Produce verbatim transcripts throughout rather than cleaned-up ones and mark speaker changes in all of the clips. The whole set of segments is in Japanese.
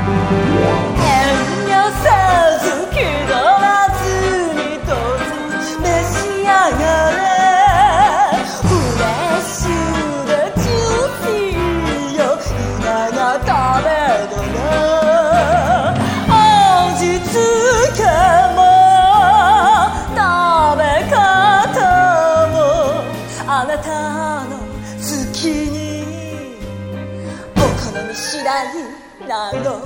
Speaker 1: あなたの好きにお好み次第なの。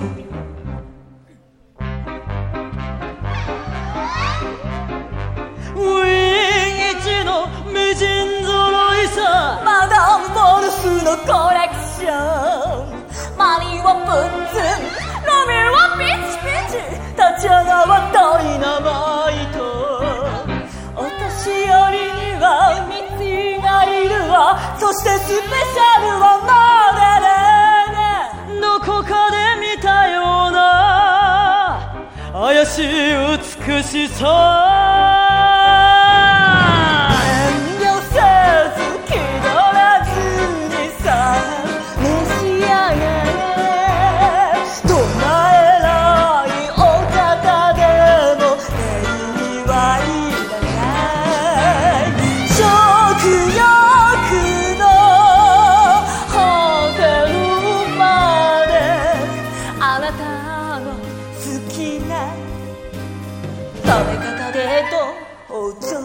Speaker 2: ウィン一の美人揃いさ、
Speaker 1: マダムボルスのコレクション、マリーはプッツン、ロミーはピチピチ、タチアナはダイナマイト。お年寄りにはミッティがいるわ、そしてスペシャルはモデルね。
Speaker 2: どこかで見たような怪しい美しさ、
Speaker 1: 食べ方でどうぞ。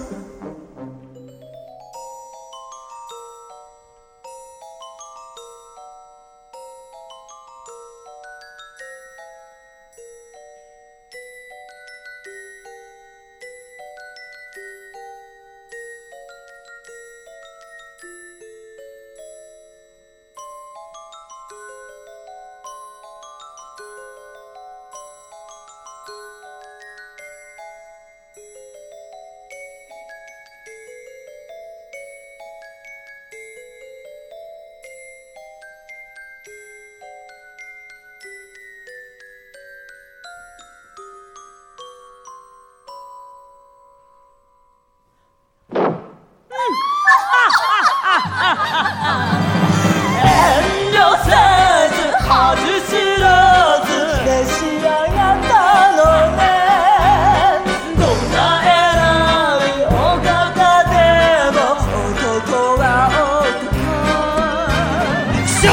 Speaker 2: 遠慮せず恥知らず
Speaker 1: 召し上がったのね。
Speaker 2: どんな偉いお方でも
Speaker 1: 男は男、
Speaker 2: 食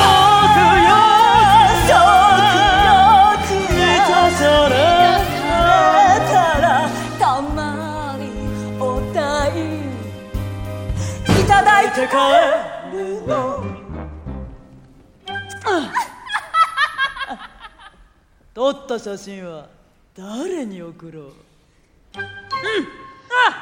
Speaker 2: 欲
Speaker 1: 食欲
Speaker 2: 満たされ
Speaker 1: たらたまにお代いただいて帰るの。
Speaker 2: 撮った写真は誰に送ろう。うん